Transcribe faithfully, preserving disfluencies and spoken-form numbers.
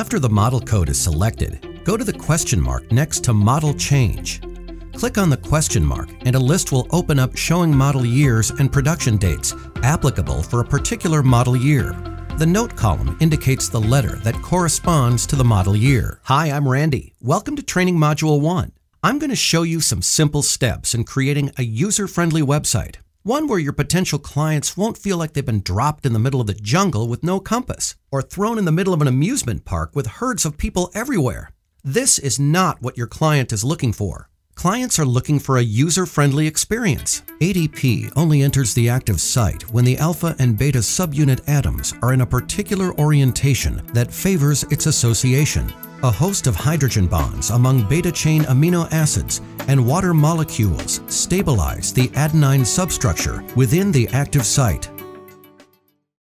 After the model code is selected, go to the question mark next to Model Change. Click on the question mark and a list will open up showing model years and production dates applicable for a particular model year. The note column indicates the letter that corresponds to the model year. Hi, I'm Randy. Welcome to Training Module one. I'm going to show you some simple steps in creating a user-friendly website. One where your potential clients won't feel like they've been dropped in the middle of the jungle with no compass, or thrown in the middle of an amusement park with herds of people everywhere. This is not what your client is looking for. Clients are looking for a user-friendly experience. A D P only enters the active site when the alpha and beta subunit atoms are in a particular orientation that favors its association. A host of hydrogen bonds among beta chain amino acids and water molecules stabilize the adenine substructure within the active site.